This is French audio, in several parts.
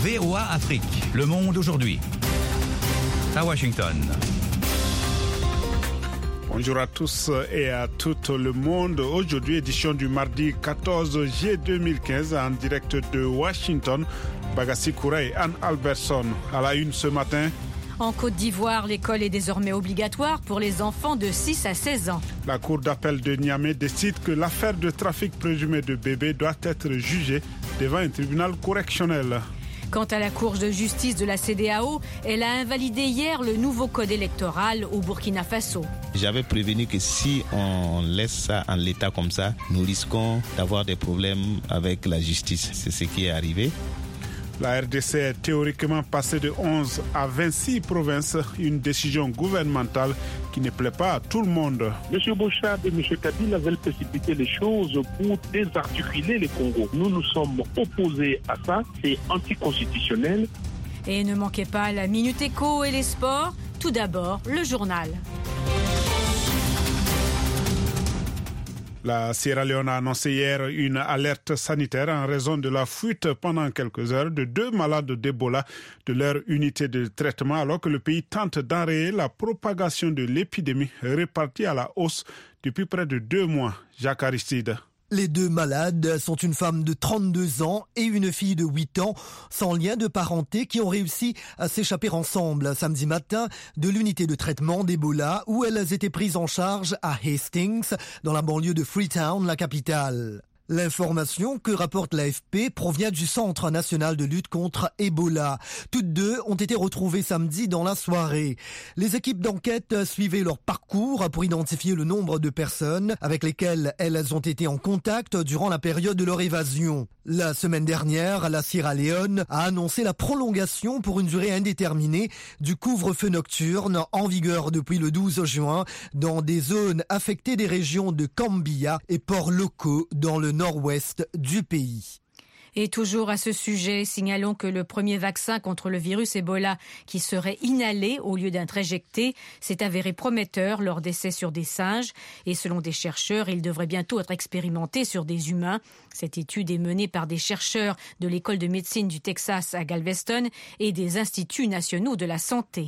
VOA Afrique, le monde aujourd'hui. À Washington. Bonjour à tous et à tout le monde. Aujourd'hui, édition du mardi 14 juillet 2015 en direct de Washington. Bagassi Koura et Anne Albertson. À la une ce matin. En Côte d'Ivoire, l'école est désormais obligatoire pour les enfants de 6 à 16 ans. La Cour d'appel de Niamey décide que l'affaire de trafic présumé de bébés doit être jugée devant un tribunal correctionnel. Quant à la Cour de justice de la CEDEAO, elle a invalidé hier le nouveau code électoral au Burkina Faso. J'avais prévenu que si on laisse ça en l'état comme ça, nous risquons d'avoir des problèmes avec la justice. C'est ce qui est arrivé. La RDC est théoriquement passée de 11 à 26 provinces, une décision gouvernementale qui ne plaît pas à tout le monde. M. Bouchard et M. Kabila veulent précipiter les choses pour désarticuler les Congos. Nous sommes opposés à ça, c'est anticonstitutionnel. Et ne manquez pas la Minute Éco et les sports. Tout d'abord, le journal. La Sierra Leone a annoncé hier une alerte sanitaire en raison de la fuite pendant quelques heures de 2 malades d'Ebola de leur unité de traitement alors que le pays tente d'enrayer la propagation de l'épidémie répartie à la hausse depuis près de 2 mois. Jacques Aristide. Les 2 malades sont une femme de 32 ans et une fille de 8 ans, sans lien de parenté, qui ont réussi à s'échapper ensemble samedi matin de l'unité de traitement d'Ebola où elles étaient prises en charge à Hastings, dans la banlieue de Freetown, la capitale. L'information que rapporte l'AFP provient du Centre national de lutte contre Ebola. Toutes 2 ont été retrouvées samedi dans la soirée. Les équipes d'enquête suivaient leur parcours pour identifier le nombre de personnes avec lesquelles elles ont été en contact durant la période de leur évasion. La semaine dernière, la Sierra Leone a annoncé la prolongation pour une durée indéterminée du couvre-feu nocturne en vigueur depuis le 12 juin dans des zones affectées des régions de Kambia et Port-Loko dans le nord-ouest du pays. Et toujours à ce sujet, signalons que le premier vaccin contre le virus Ebola qui serait inhalé au lieu d'être injecté s'est avéré prometteur lors d'essais sur des singes. Et selon des chercheurs, il devrait bientôt être expérimenté sur des humains. Cette étude est menée par des chercheurs de l'école de médecine du Texas à Galveston et des instituts nationaux de la santé.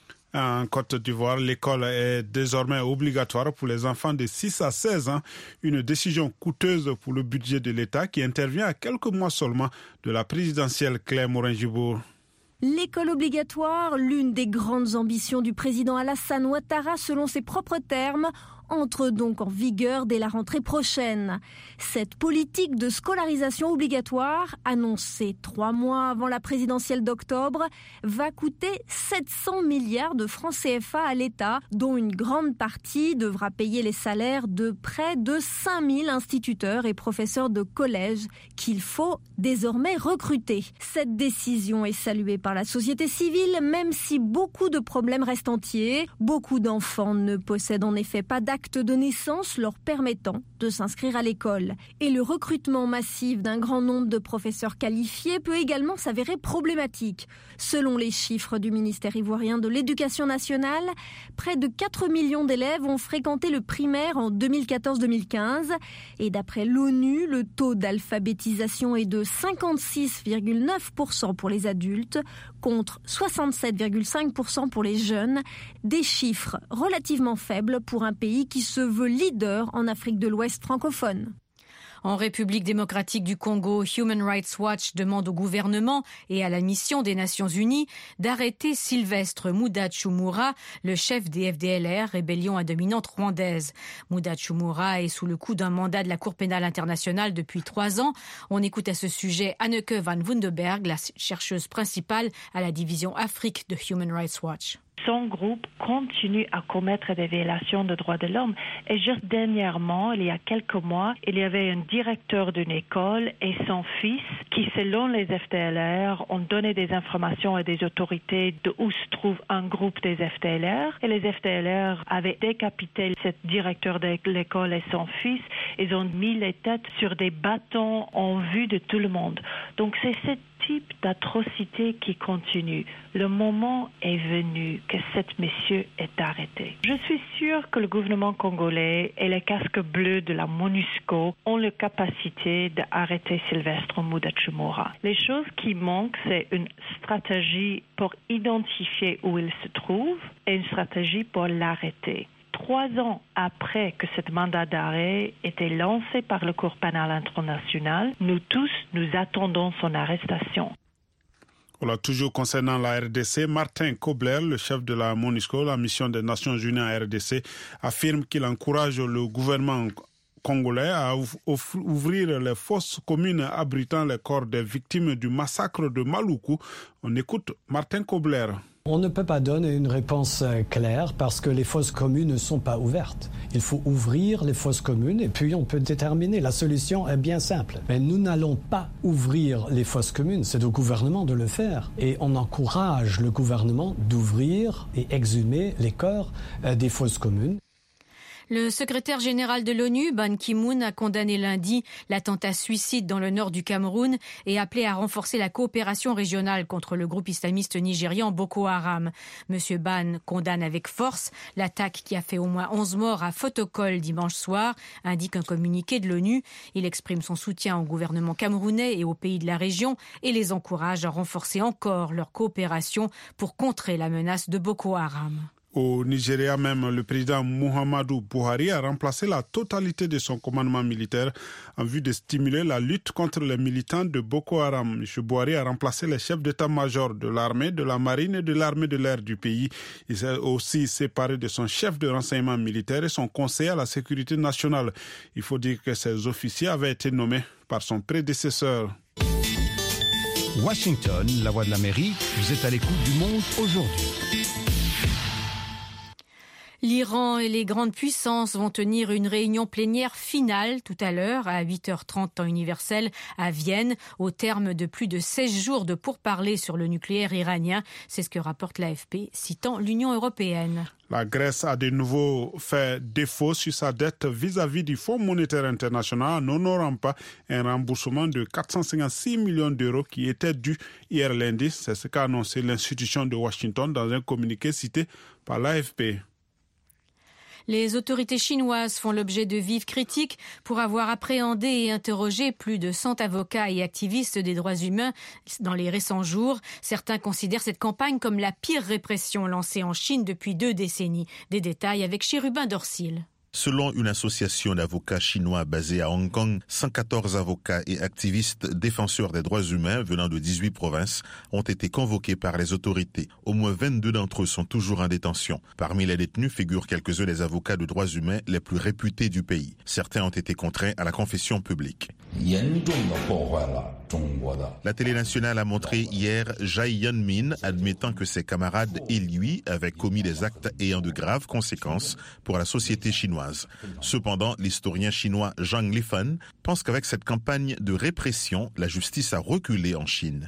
En Côte d'Ivoire, l'école est désormais obligatoire pour les enfants de 6 à 16 ans. Une décision coûteuse pour le budget de l'État qui intervient à quelques mois seulement de la présidentielle Claire Morin-Gibour. L'école obligatoire, l'une des grandes ambitions du président Alassane Ouattara selon ses propres termes, entre donc en vigueur dès la rentrée prochaine. Cette politique de scolarisation obligatoire, annoncée 3 mois avant la présidentielle d'octobre, va coûter 700 milliards de francs CFA à l'État, dont une grande partie devra payer les salaires de près de 5000 instituteurs et professeurs de collège qu'il faut désormais recruter. Cette décision est saluée par la société civile, même si beaucoup de problèmes restent entiers. Beaucoup d'enfants ne possèdent en effet pas d'acte de naissance leur permettant de s'inscrire à l'école. Et le recrutement massif d'un grand nombre de professeurs qualifiés peut également s'avérer problématique. Selon les chiffres du ministère ivoirien de l'Éducation nationale, près de 4 millions d'élèves ont fréquenté le primaire en 2014-2015 et d'après l'ONU, le taux d'alphabétisation est de 56,9% pour les adultes contre 67,5% pour les jeunes, des chiffres relativement faibles pour un pays qui se veut leader en Afrique de l'Ouest francophone. En République démocratique du Congo, Human Rights Watch demande au gouvernement et à la mission des Nations Unies d'arrêter Sylvestre Mudachumura, le chef des FDLR, rébellion à dominante rwandaise. Mudachumura est sous le coup d'un mandat de la Cour pénale internationale depuis 3 ans. On écoute à ce sujet Anneke van Wunderberg, la chercheuse principale à la division Afrique de Human Rights Watch. Son groupe continue à commettre des violations de droits de l'homme. Et juste dernièrement, il y a quelques mois, il y avait un directeur d'une école et son fils qui, selon les FDLR, ont donné des informations à des autorités de où se trouve un groupe des FDLR. Et les FDLR avaient décapité ce directeur de l'école et son fils. Ils ont mis les têtes sur des bâtons en vue de tout le monde. Donc c'est cette type d'atrocité qui continue. Le moment est venu que cet monsieur est arrêté. Je suis sûre que le gouvernement congolais et les casques bleus de la MONUSCO ont la capacité d'arrêter Sylvestre Mudachumura. Les choses qui manquent, c'est une stratégie pour identifier où il se trouve et une stratégie pour l'arrêter. 3 ans après que ce mandat d'arrêt était lancé par le Cour pénale internationale, nous tous, nous attendons son arrestation. Voilà, toujours concernant la RDC, Martin Kobler, le chef de la MONUSCO, la mission des Nations Unies en RDC, affirme qu'il encourage le gouvernement congolais à ouvrir les fosses communes abritant les corps des victimes du massacre de Maluku. On écoute Martin Kobler. On ne peut pas donner une réponse claire parce que les fosses communes ne sont pas ouvertes. Il faut ouvrir les fosses communes et puis on peut déterminer. La solution est bien simple. Mais nous n'allons pas ouvrir les fosses communes. C'est au gouvernement de le faire. Et on encourage le gouvernement d'ouvrir et exhumer les corps des fosses communes. Le secrétaire général de l'ONU, Ban Ki-moon, a condamné lundi l'attentat suicide dans le nord du Cameroun et appelé à renforcer la coopération régionale contre le groupe islamiste nigérian Boko Haram. Monsieur Ban condamne avec force l'attaque qui a fait au moins 11 morts à Fotokol dimanche soir, indique un communiqué de l'ONU. Il exprime son soutien au gouvernement camerounais et aux pays de la région et les encourage à renforcer encore leur coopération pour contrer la menace de Boko Haram. Au Nigeria même, le président Muhammadu Buhari a remplacé la totalité de son commandement militaire en vue de stimuler la lutte contre les militants de Boko Haram. M. Buhari a remplacé les chefs d'état-major de l'armée, de la marine et de l'armée de l'air du pays. Il s'est aussi séparé de son chef de renseignement militaire et son conseiller à la sécurité nationale. Il faut dire que ces officiers avaient été nommés par son prédécesseur. Washington, la voix de l'Amérique, vous êtes à l'écoute du monde aujourd'hui. L'Iran et les grandes puissances vont tenir une réunion plénière finale tout à l'heure à 8h30 temps universel à Vienne au terme de plus de 16 jours de pourparlers sur le nucléaire iranien. C'est ce que rapporte l'AFP citant l'Union européenne. La Grèce a de nouveau fait défaut sur sa dette vis-à-vis du Fonds monétaire international en n'honorant pas un remboursement de 456 millions d'euros qui était dû hier lundi. C'est ce qu'a annoncé l'institution de Washington dans un communiqué cité par l'AFP. Les autorités chinoises font l'objet de vives critiques pour avoir appréhendé et interrogé plus de 100 avocats et activistes des droits humains dans les récents jours. Certains considèrent cette campagne comme la pire répression lancée en Chine depuis 2 décennies. Des détails avec Chérubin Dorsil. Selon une association d'avocats chinois basée à Hong Kong, 114 avocats et activistes défenseurs des droits humains venant de 18 provinces ont été convoqués par les autorités. Au moins 22 d'entre eux sont toujours en détention. Parmi les détenus figurent quelques-uns des avocats de droits humains les plus réputés du pays. Certains ont été contraints à la confession publique. La télé nationale a montré hier Jai Yanmin admettant que ses camarades et lui avaient commis des actes ayant de graves conséquences pour la société chinoise. Cependant, l'historien chinois Zhang Lifan pense qu'avec cette campagne de répression, la justice a reculé en Chine.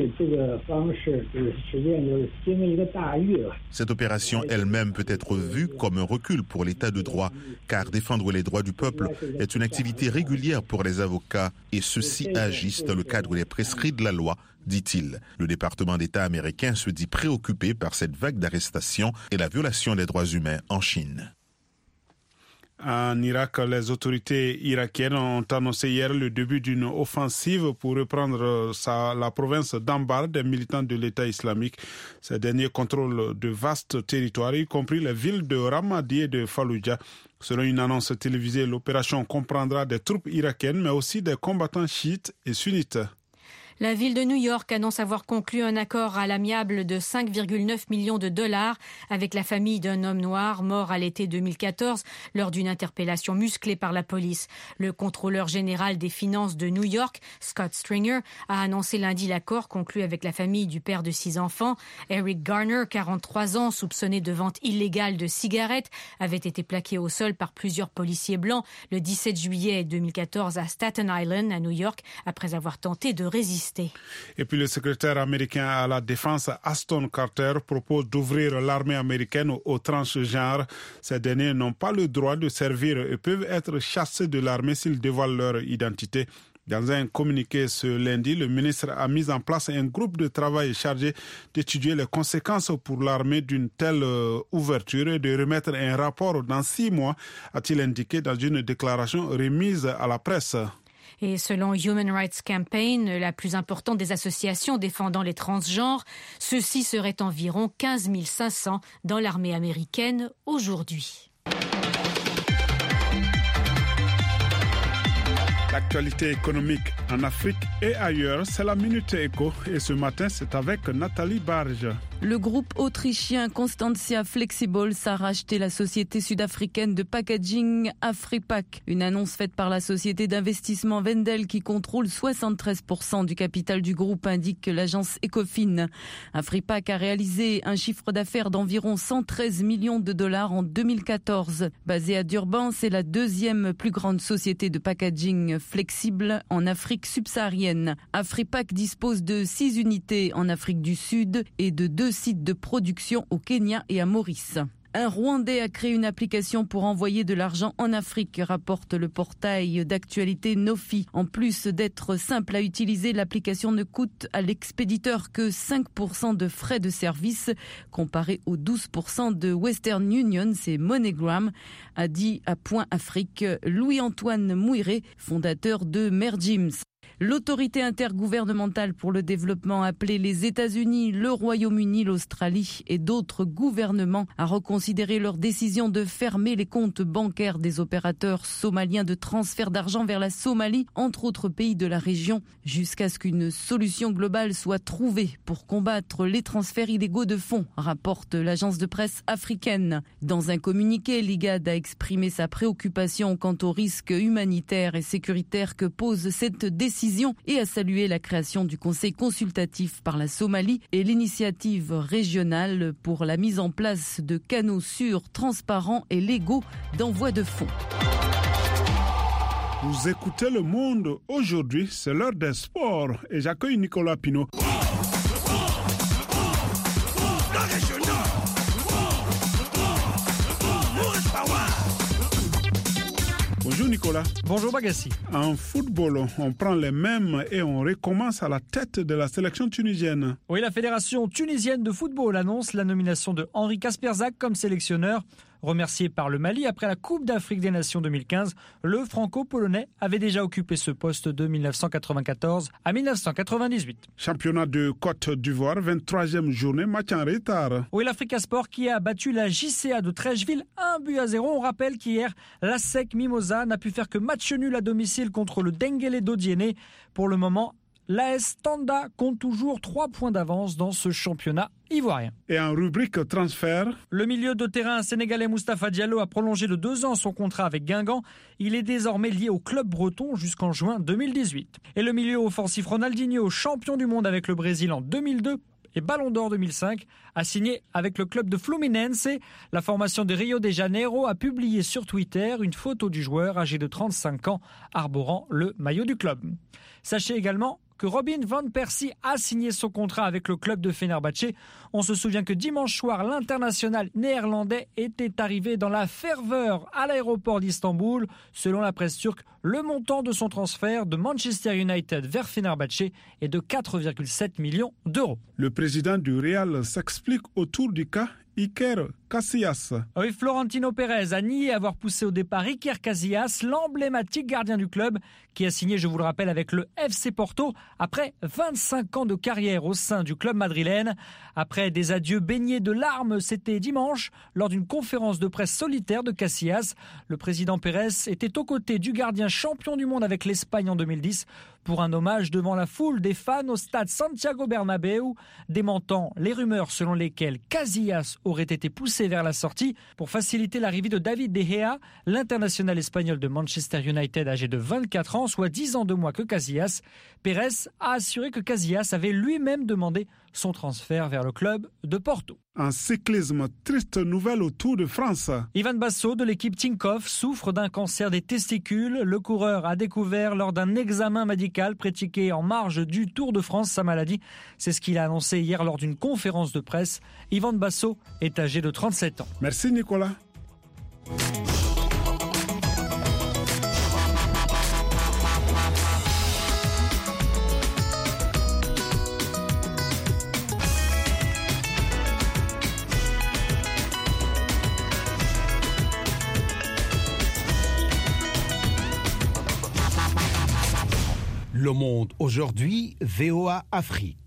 Cette opération elle-même peut être vue comme un recul pour l'état de droit, car défendre les droits du peuple est une activité régulière pour les avocats et ceux-ci agissent dans le cadre des prescrits de la loi, dit-il. Le département d'État américain se dit préoccupé par cette vague d'arrestations et la violation des droits humains en Chine. En Irak, les autorités irakiennes ont annoncé hier le début d'une offensive pour reprendre la province d'Anbar des militants de l'État islamique. Ces derniers contrôlent de vastes territoires, y compris les villes de Ramadi et de Fallujah. Selon une annonce télévisée, l'opération comprendra des troupes irakiennes, mais aussi des combattants chiites et sunnites. La ville de New York annonce avoir conclu un accord à l'amiable de 5,9 millions de dollars avec la famille d'un homme noir mort à l'été 2014 lors d'une interpellation musclée par la police. Le contrôleur général des finances de New York, Scott Stringer, a annoncé lundi l'accord conclu avec la famille du père de 6 enfants. Eric Garner, 43 ans, soupçonné de vente illégale de cigarettes, avait été plaqué au sol par plusieurs policiers blancs le 17 juillet 2014 à Staten Island, à New York, après avoir tenté de résister. Et puis le secrétaire américain à la défense Ashton Carter propose d'ouvrir l'armée américaine aux transgenres. Ces derniers n'ont pas le droit de servir et peuvent être chassés de l'armée s'ils dévoilent leur identité. Dans un communiqué ce lundi, le ministre a mis en place un groupe de travail chargé d'étudier les conséquences pour l'armée d'une telle ouverture et de remettre un rapport dans 6 mois, a-t-il indiqué dans une déclaration remise à la presse. Et selon Human Rights Campaign, la plus importante des associations défendant les transgenres, ceux-ci seraient environ 15 500 dans l'armée américaine aujourd'hui. L'actualité économique en Afrique et ailleurs, c'est la Minute Éco. Et ce matin, c'est avec Nathalie Barge. Le groupe autrichien Constantia Flexibles a racheté la société sud-africaine de packaging Afripack. Une annonce faite par la société d'investissement Wendel qui contrôle 73% du capital du groupe, indique l'agence Ecofin. Afripack a réalisé un chiffre d'affaires d'environ 113 millions de dollars en 2014. Basée à Durban, c'est la deuxième plus grande société de packaging flexible en Afrique subsaharienne. Afripack dispose de 6 unités en Afrique du Sud et de 2 sites de production au Kenya et à Maurice. Un Rwandais a créé une application pour envoyer de l'argent en Afrique, rapporte le portail d'actualité Nofi. En plus d'être simple à utiliser, l'application ne coûte à l'expéditeur que 5% de frais de service, comparé aux 12% de Western Union, c'est MoneyGram, a dit à Point Afrique Louis-Antoine Mouiré, fondateur de Mergims. L'autorité intergouvernementale pour le développement a appelé les États-Unis, le Royaume-Uni, l'Australie et d'autres gouvernements à reconsidérer leur décision de fermer les comptes bancaires des opérateurs somaliens de transfert d'argent vers la Somalie, entre autres pays de la région, jusqu'à ce qu'une solution globale soit trouvée pour combattre les transferts illégaux de fonds, rapporte l'agence de presse africaine. Dans un communiqué, l'IGAD a exprimé sa préoccupation quant aux risques humanitaires et sécuritaires que pose cette décision et a salué la création du Conseil consultatif par la Somalie et l'initiative régionale pour la mise en place de canaux sûrs, transparents et légaux d'envoi de fonds. Vous écoutez Le Monde aujourd'hui, c'est l'heure des sports et j'accueille Nicolas Pinault. Bonjour Nicolas. Bonjour Bagassi. En football, on prend les mêmes et on recommence à la tête de la sélection tunisienne. Oui, la Fédération tunisienne de football annonce la nomination de Henri Kasperzak comme sélectionneur. Remercié par le Mali après la Coupe d'Afrique des Nations 2015, le franco-polonais avait déjà occupé ce poste de 1994 à 1998. Championnat de Côte d'Ivoire, 23e journée, match en retard. Oui, l'Africa Sport qui a battu la JCA de Trècheville 1-0. On rappelle qu'hier, la SEC Mimosa n'a pu faire que match nul à domicile contre le Denguélé d'Odiéné. Pour le moment, l'AS Tanda compte toujours 3 points d'avance dans ce championnat ivoirien. Et en rubrique transfert, le milieu de terrain sénégalais Moustapha Diallo a prolongé de 2 ans son contrat avec Guingamp. Il est désormais lié au club breton jusqu'en juin 2018. Et le milieu offensif Ronaldinho, champion du monde avec le Brésil en 2002 et Ballon d'Or 2005, a signé avec le club de Fluminense. La formation de Rio de Janeiro a publié sur Twitter une photo du joueur âgé de 35 ans arborant le maillot du club. Sachez également que Robin van Persie a signé son contrat avec le club de Fenerbahçe. On se souvient que dimanche soir, l'international néerlandais était arrivé dans la ferveur à l'aéroport d'Istanbul. Selon la presse turque, le montant de son transfert de Manchester United vers Fenerbahçe est de 4,7 millions d'euros. Le président du Real s'explique autour du cas Iker Casillas. Oui, Florentino Pérez a nié avoir poussé au départ Iker Casillas, l'emblématique gardien du club, qui a signé, je vous le rappelle, avec le FC Porto après 25 ans de carrière au sein du club madrilène. Après des adieux baignés de larmes, c'était dimanche, lors d'une conférence de presse solitaire de Casillas. Le président Pérez était aux côtés du gardien champion du monde avec l'Espagne en 2010 pour un hommage devant la foule des fans au stade Santiago Bernabéu, démentant les rumeurs selon lesquelles Casillas aurait été poussé vers la sortie pour faciliter l'arrivée de David De Gea, l'international espagnol de Manchester United âgé de 24 ans, soit 10 ans de moins que Casillas. Pérez a assuré que Casillas avait lui-même demandé son transfert vers le club de Porto. En cyclisme, triste nouvelle au Tour de France. Ivan Basso de l'équipe Tinkoff souffre d'un cancer des testicules. Le coureur a découvert lors d'un examen médical pratiqué en marge du Tour de France sa maladie. C'est ce qu'il a annoncé hier lors d'une conférence de presse. Ivan Basso est âgé de 37 ans. Merci Nicolas. Le Monde aujourd'hui, VOA Afrique.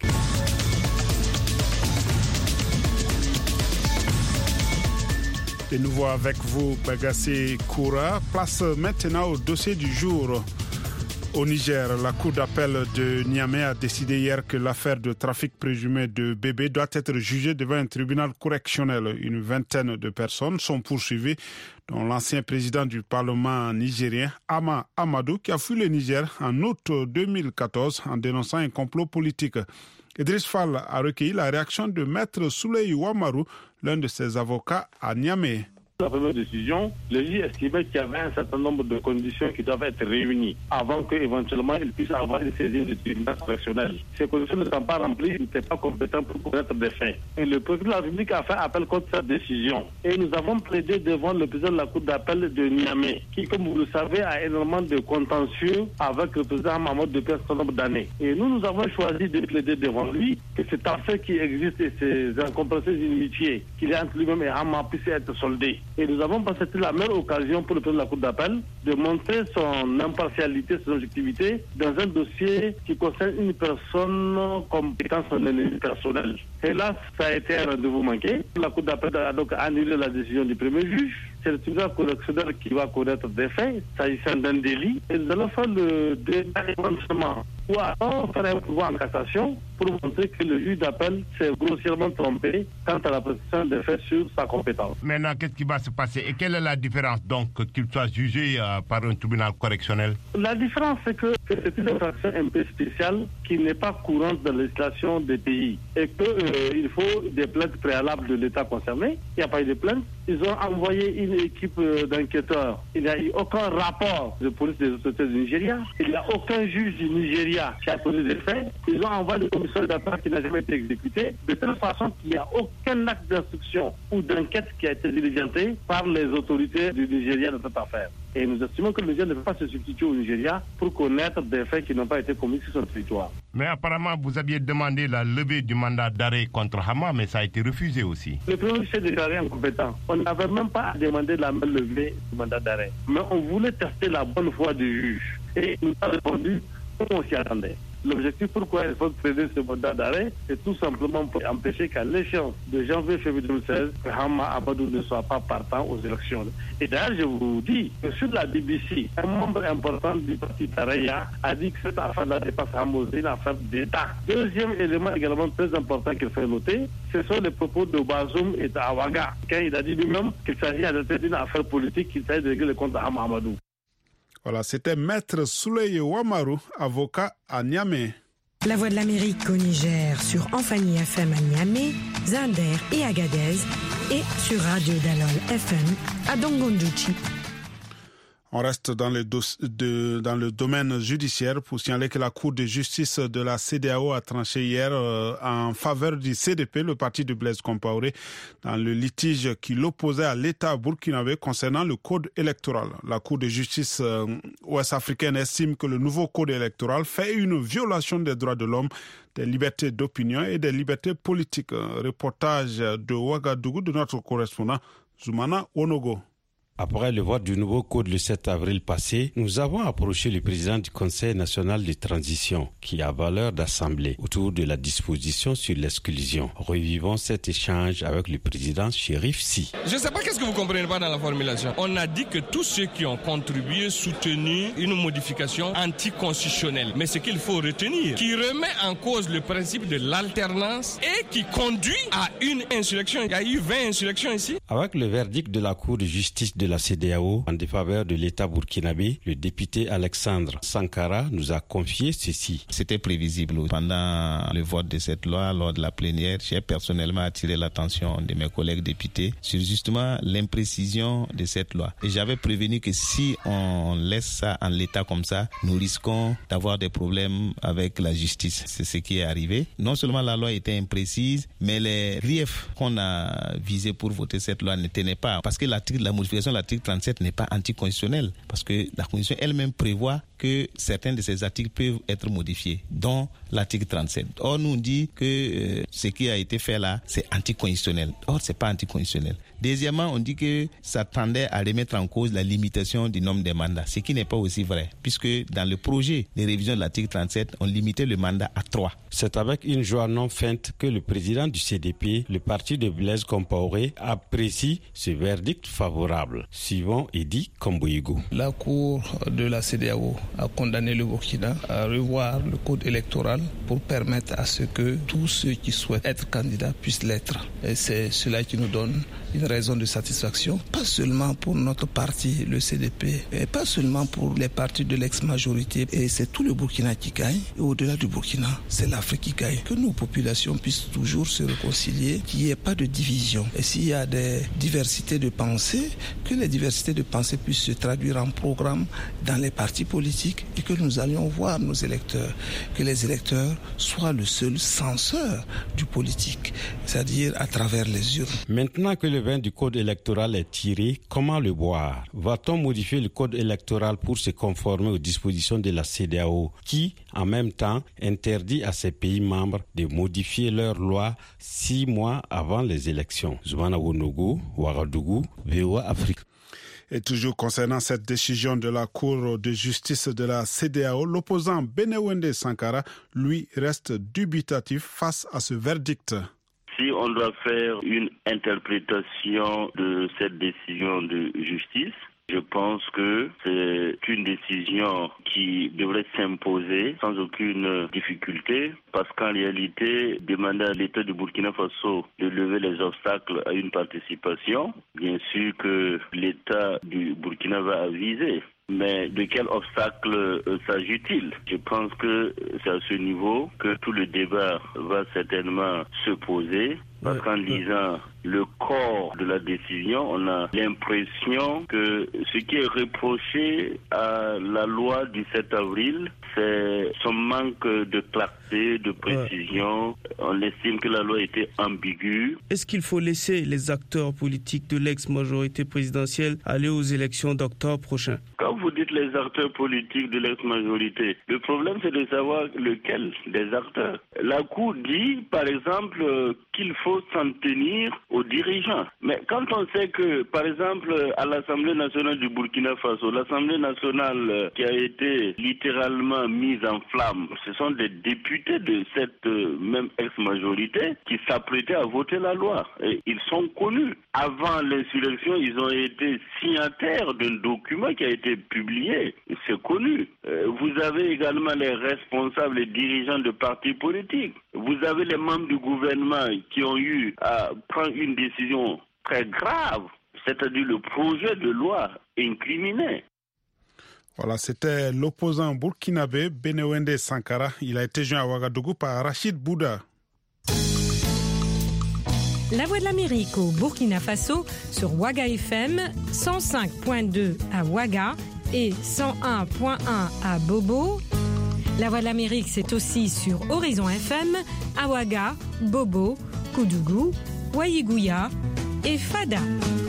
De nouveau avec vous, Bagassé Koura. Place maintenant au dossier du jour. Au Niger, la Cour d'appel de Niamey a décidé hier que l'affaire de trafic présumé de bébés doit être jugée devant un tribunal correctionnel. Une vingtaine de personnes sont poursuivies, dont l'ancien président du Parlement nigérien, Hama Amadou, qui a fui le Niger en août 2014 en dénonçant un complot politique. Idriss Fall a recueilli la réaction de Maître Souley Ouamaru, l'un de ses avocats à Niamey. La première décision, le juge estimait qu'il y avait un certain nombre de conditions qui doivent être réunies avant qu'éventuellement il puisse avoir une saisine du tribunal correctionnel. Ces conditions ne sont pas remplies, il n'était pas compétent pour connaître des faits. Et le président de la République a fait appel contre cette décision. Et nous avons plaidé devant le président de la Cour d'appel de Niamey, qui, comme vous le savez, a énormément de contentieux avec le président Mahmoud depuis un certain nombre d'années. Et nous avons choisi de plaider devant lui que cet affaire qui existe et ces incompréhensions inimitiés qu'il y a entre lui-même et Hama puissent être soldées. Et nous avons pensé que c'était la meilleure occasion pour le président de la Cour d'appel de montrer son impartialité, son objectivité dans un dossier qui concerne une personne compétente en énergie personnelle. Et là, ça a été un rendez-vous manqué. La Cour d'appel a donc annulé la décision du premier juge. C'est le tribunal correctionnel qui va connaître des faits, s'agissant d'un délit. Et nous allons faire le débat éventuellement. Ou alors faire un pouvoir en cassation pour montrer que le juge d'appel s'est grossièrement trompé quant à la précision des faits sur sa compétence. Maintenant, qu'est-ce qui va se passer et quelle est la différence donc qu'il soit jugé par un tribunal correctionnel? La différence, c'est que c'est une infraction un peu spéciale qui n'est pas courante dans la législation des pays et qu'il faut des plaintes préalables de l'État concerné. Il n'y a pas eu de plainte. Ils ont envoyé une équipe d'enquêteurs. Il n'y a eu aucun rapport de police des autorités du Nigeria. Il n'y a aucun juge du Nigeria qui a connu des faits. Ils ont envoyé le commissaire d'appel qui n'a jamais été exécuté, de telle façon qu'il n'y a aucun acte d'instruction ou d'enquête qui a été diligenté par les autorités du Nigeria dans cette affaire. Et nous estimons que le Nigeria ne peut pas se substituer au Nigeria pour connaître des faits qui n'ont pas été commis sur son territoire. Mais apparemment, vous aviez demandé la levée du mandat d'arrêt contre Hama, mais ça a été refusé aussi. Le premier s'est déclaré incompétent. On n'avait même pas demandé la levée du mandat d'arrêt. Mais on voulait tester la bonne foi du juge. Et il nous a répondu comme on s'y attendait. L'objectif pourquoi il faut traiter ce mandat d'arrêt, c'est tout simplement pour empêcher qu'à l'échéance de janvier-février 2016, que Hama Amadou ne soit pas partant aux élections. Et d'ailleurs, je vous dis que sur la BBC, un membre important du parti Taraya a dit que cette affaire-là dépasse Hama, c'est une affaire d'État. Deuxième élément également très important qu'il faut noter, ce sont les propos de Bazoum et d'Awaga, quand il a dit lui-même qu'il s'agit d'une affaire politique, qu'il s'agit de régler le compte de Hama Amadou. Voilà, c'était Maître Souley Ouamaru, avocat à Niamey. La Voix de l'Amérique au Niger sur Amphani FM à Niamey, Zinder et Agadez et sur Radio Dalol FM à Dongondouchi. On reste dans le domaine judiciaire pour signaler que la Cour de justice de la CEDEAO a tranché hier en faveur du CDP, le parti de Blaise Compaoré, dans le litige qui l'opposait à l'État burkinabé concernant le code électoral. La Cour de justice ouest-africaine estime que le nouveau code électoral fait une violation des droits de l'homme, des libertés d'opinion et des libertés politiques. Reportage de Ouagadougou de notre correspondant Zoumana Onogo. Après le vote du nouveau code le 7 avril passé, nous avons approché le président du Conseil national de transition, qui a valeur d'assemblée, autour de la disposition sur l'exclusion. Revivons cet échange avec le président Chérif Si. Je ne sais pas qu'est-ce que vous comprenez pas dans la formulation. On a dit que tous ceux qui ont contribué, soutenu une modification anticonstitutionnelle. Mais ce qu'il faut retenir, qui remet en cause le principe de l'alternance et qui conduit à une insurrection. Il y a eu 20 insurrections ici. Avec le verdict de la Cour de justice de la CEDEAO en défaveur de l'État burkinabé, le député Alexandre Sankara nous a confié ceci. C'était prévisible. Pendant le vote de cette loi, lors de la plénière, j'ai personnellement attiré l'attention de mes collègues députés sur justement l'imprécision de cette loi. Et j'avais prévenu que si on laisse ça en l'état comme ça, nous risquons d'avoir des problèmes avec la justice. C'est ce qui est arrivé. Non seulement la loi était imprécise, mais les griefs qu'on a visés pour voter cette loi ne tenaient pas. Parce que la modification de l'article 37 n'est pas anticonstitutionnelle. Parce que la Constitution elle-même prévoit que certains de ces articles peuvent être modifiés, dont l'article 37. Or, nous on dit que ce qui a été fait là, c'est anticonstitutionnel. Or, c'est pas anticonstitutionnel. Deuxièmement, on dit que ça tendait à remettre en cause la limitation du nombre de mandats, ce qui n'est pas aussi vrai, puisque dans le projet de révision de l'article 37, on limitait le mandat à 3. C'est avec une joie non feinte que le président du CDP, le parti de Blaise Compaoré, apprécie ce verdict favorable. Suivant Edi Komboïgo. La Cour de la CEDEAO a condamné le Burkina à revoir le code électoral pour permettre à ce que tous ceux qui souhaitent être candidats puissent l'être. Et c'est cela qui nous donne une raison de satisfaction, pas seulement pour notre parti, le CDP, et pas seulement pour les partis de l'ex-majorité. Et c'est tout le Burkina qui gagne. Et au-delà du Burkina, c'est l'Afrique qui gagne. Que nos populations puissent toujours se réconcilier, qu'il n'y ait pas de division. Et s'il y a des diversités de pensée, que les diversités de pensée puissent se traduire en programme dans les partis politiques et que nous allions voir nos électeurs, que les électeurs soient le seul censeur du politique, c'est-à-dire à travers les urnes. Maintenant que le vin du code électoral est tiré, comment le boire? Va-t-on modifier le code électoral pour se conformer aux dispositions de la CEDEAO qui, en même temps, interdit à ces pays membres de modifier leurs lois 6 mois avant les élections? Zoumana Wonogo, Ouagadougou, VOA Afrique. Et toujours concernant cette décision de la Cour de justice de la CEDEAO, l'opposant Benewende Sankara, lui, reste dubitatif face à ce verdict. Si on doit faire une interprétation de cette décision de justice, je pense que c'est une décision qui devrait s'imposer sans aucune difficulté parce qu'en réalité, demander à l'État du Burkina Faso de lever les obstacles à une participation, bien sûr que l'État du Burkina va aviser. Mais de quel obstacle s'agit-il? Je pense que c'est à ce niveau que tout le débat va certainement se poser. Parce qu'en lisant le corps de la décision, on a l'impression que ce qui est reproché à la loi du 7 avril, c'est son manque de clarté, de précision. On estime que la loi était ambiguë. Est-ce qu'il faut laisser les acteurs politiques de l'ex-majorité présidentielle aller aux élections d'octobre prochain? Quand vous dites les acteurs politiques de l'ex-majorité, le problème c'est de savoir lequel des acteurs. La Cour dit, par exemple, qu'il faut s'en tenir aux dirigeants. Mais quand on sait que, par exemple, à l'Assemblée nationale du Burkina Faso, l'Assemblée nationale qui a été littéralement mise en flammes, ce sont des députés de cette même ex-majorité qui s'apprêtaient à voter la loi. Et ils sont connus. Avant l'insurrection, ils ont été signataires d'un document qui a été publié. C'est connu. Vous avez également les responsables, les dirigeants de partis politiques. Vous avez les membres du gouvernement qui ont eu à prendre une décision très grave, c'est-à-dire le projet de loi incriminé. Voilà, c'était l'opposant burkinabé Benewende Sankara. Il a été joint à Ouagadougou par Rachid Bouda. La Voix de l'Amérique au Burkina Faso sur Ouaga FM, 105.2 à Ouaga et 101.1 à Bobo. La Voix de l'Amérique, c'est aussi sur Horizon FM, à Ouaga, Bobo, Koudougou, Ouaïgouya et Fada.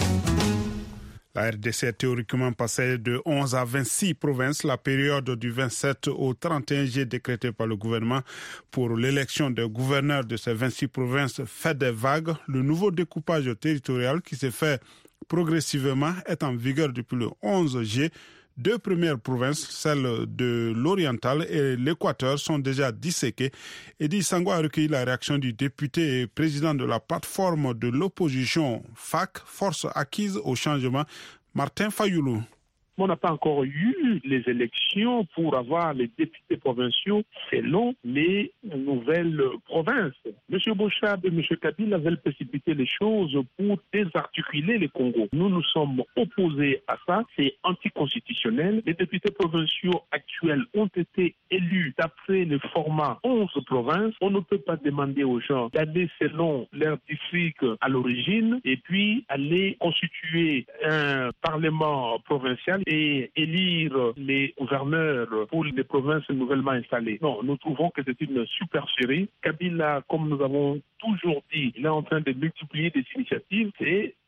La RDC est théoriquement passée de 11 à 26 provinces. La période du 27 au 31 juillet décrétée par le gouvernement pour l'élection des gouverneurs de ces 26 provinces fait des vagues. Le nouveau découpage territorial qui s'est fait progressivement est en vigueur depuis le 11 juillet. 2 premières provinces, celles de l'Oriental et l'Équateur, sont déjà disséquées. Edi Sango a recueilli la réaction du député et président de la plateforme de l'opposition FAC, Force acquise au changement, Martin Fayoulou. On n'a pas encore eu les élections pour avoir les députés provinciaux selon les nouvelles provinces. M. Bouchard et M. Kabila veulent précipiter les choses pour désarticuler le Congo. Nous nous sommes opposés à ça. C'est anticonstitutionnel. Les députés provinciaux actuels ont été élus d'après le format 11 provinces. On ne peut pas demander aux gens d'aller selon leur district à l'origine et puis aller constituer un parlement provincial et élire les gouverneurs pour les provinces nouvellement installées. Non, nous trouvons que c'est une supercherie. Kabila, comme nous avons toujours dit, il est en train de multiplier des initiatives et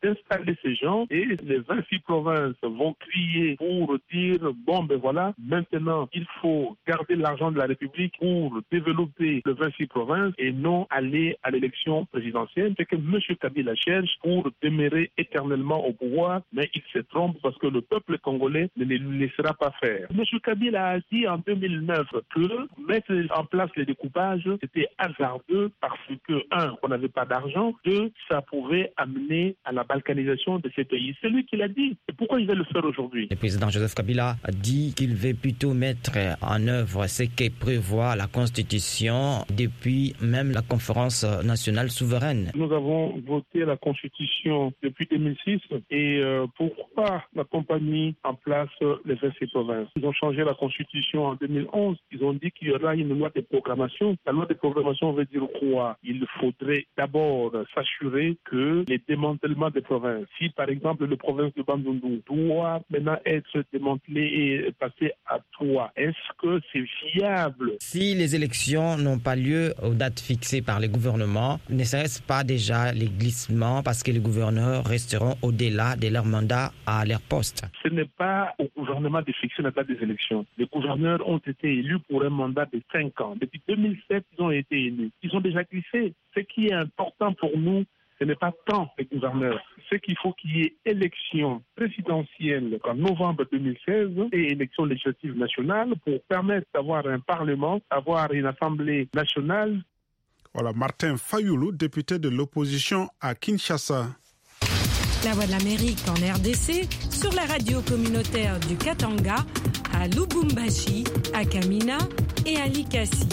d'installer ces gens et les 26 provinces vont crier pour dire bon ben voilà, maintenant il faut garder l'argent de la République pour développer les 26 provinces et non aller à l'élection présidentielle. C'est que M. Kabila cherche pour demeurer éternellement au pouvoir, mais il se trompe parce que le peuple congolais ne le laissera pas faire. M. Kabila a dit en 2009 que mettre en place les découpages, c'était hasardeux parce que, un, on n'avait pas d'argent, deux, ça pouvait amener à la balkanisation de ces pays. C'est lui qui l'a dit. Et pourquoi il va le faire aujourd'hui? Le président Joseph Kabila a dit qu'il veut plutôt mettre en œuvre ce que prévoit la Constitution depuis même la conférence nationale souveraine. Nous avons voté la Constitution depuis 2006 et pourquoi la compagnie en place les 26 provinces? Ils ont changé la Constitution en 2011. Ils ont dit qu'il y aura une loi de programmation. La loi de programmation veut dire quoi? Il faudrait d'abord s'assurer que les démantèlements des provinces, si par exemple le province de Bandundu doit maintenant être démantelé et passer à 3, est-ce que c'est viable? Si les élections n'ont pas lieu aux dates fixées par les gouvernements, ne serait-ce pas déjà les glissements parce que les gouverneurs resteront au-delà de leur mandat à leur poste? Ce n'est pas au gouvernement de fixer la date des élections. Les gouverneurs ont été élus pour un mandat de 5 ans. Depuis 2007, ils ont été élus. Ils ont déjà glissé. Ce qui est important pour nous, ce n'est pas tant les gouverneurs. C'est qu'il faut qu'il y ait élection présidentielle en novembre 2016 et élection législative nationale pour permettre d'avoir un parlement, d'avoir une assemblée nationale. Voilà, Martin Fayoulou, député de l'opposition à Kinshasa. La Voix de l'Amérique en RDC, sur la radio communautaire du Katanga, à Lubumbashi, à Kamina et à Likasi.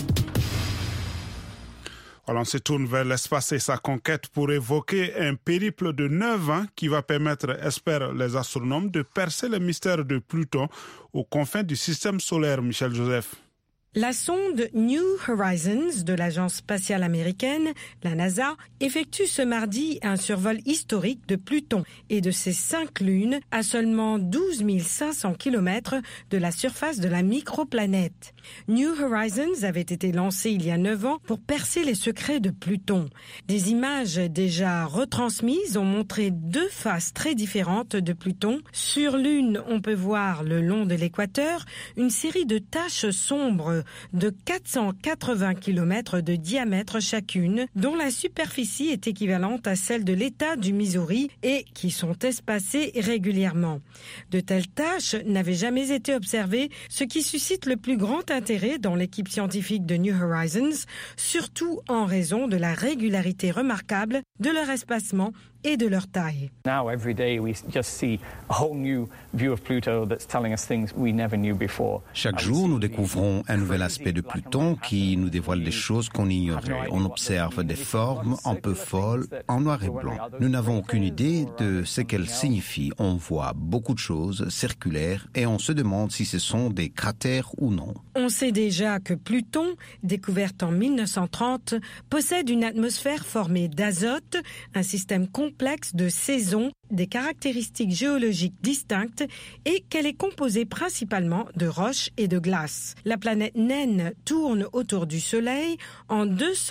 Alors, on se tourne vers l'espace et sa conquête pour évoquer un périple de 9 ans qui va permettre, espèrent les astronomes, de percer le mystère de Pluton aux confins du système solaire. Michel Joseph. La sonde New Horizons de l'agence spatiale américaine, la NASA, effectue ce mardi un survol historique de Pluton et de ses 5 lunes à seulement 12 500 km de la surface de la microplanète. New Horizons avait été lancé il y a 9 ans pour percer les secrets de Pluton. Des images déjà retransmises ont montré 2 faces très différentes de Pluton. Sur l'une, on peut voir le long de l'équateur une série de taches sombres de 480 km de diamètre chacune, dont la superficie est équivalente à celle de l'État du Missouri et qui sont espacées régulièrement. De telles taches n'avaient jamais été observées, ce qui suscite le plus grand intérêt dans l'équipe scientifique de New Horizons, surtout en raison de la régularité remarquable de leur espacement et de leur taille. Now every day we just see a whole new view of Pluto that's telling us things we never knew before. Chaque jour, nous découvrons un nouvel aspect de Pluton qui nous dévoile des choses qu'on ignorait. On observe des formes un peu folles en noir et blanc. Nous n'avons aucune idée de ce qu'elles signifient. On voit beaucoup de choses circulaires et on se demande si ce sont des cratères ou non. On sait déjà que Pluton, découverte en 1930, possède une atmosphère formée d'azote, un système complexe de saisons, des caractéristiques géologiques distinctes et qu'elle est composée principalement de roches et de glace. La planète naine tourne autour du Soleil en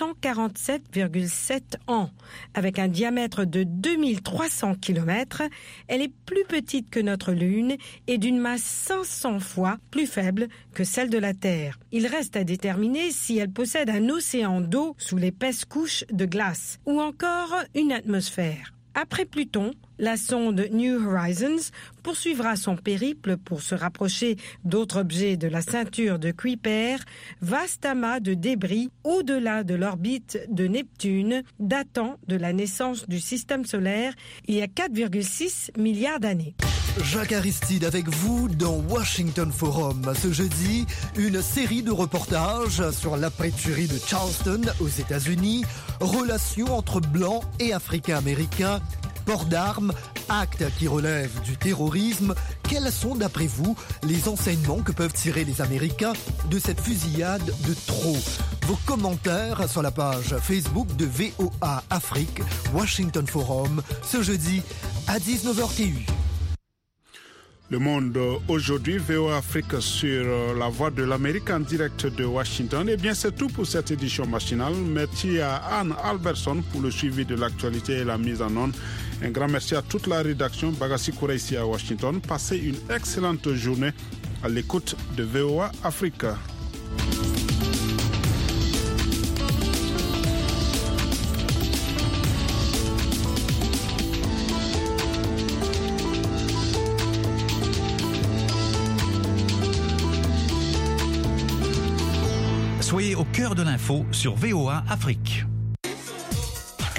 247,7 ans. Avec un diamètre de 2300 km, elle est plus petite que notre Lune et d'une masse 500 fois plus faible que celle de la Terre. Il reste à déterminer si elle possède un océan d'eau sous l'épaisse couche de glace ou encore une atmosphère. Après Pluton, la sonde New Horizons poursuivra son périple pour se rapprocher d'autres objets de la ceinture de Kuiper, vaste amas de débris au-delà de l'orbite de Neptune, datant de la naissance du système solaire il y a 4,6 milliards d'années. Jacques Aristide avec vous dans Washington Forum. Ce jeudi, une série de reportages sur l'après-tuerie de Charleston aux États-Unis, relations entre blancs et africains-américains, port d'armes, actes qui relèvent du terrorisme. Quels sont d'après vous les enseignements que peuvent tirer les Américains de cette fusillade de trop? Vos commentaires sur la page Facebook de VOA Afrique, Washington Forum, ce jeudi à 19h TU. Le Monde aujourd'hui, VOA Afrique sur la voie de l'Amérique en direct de Washington. Eh bien, c'est tout pour cette édition machinale. Merci à Anne Alberson pour le suivi de l'actualité et la mise en onde. Un grand merci à toute la rédaction. Bagassi Koura ici à Washington. Passez une excellente journée à l'écoute de VOA Afrique. Soyez au cœur de l'info sur VOA Afrique.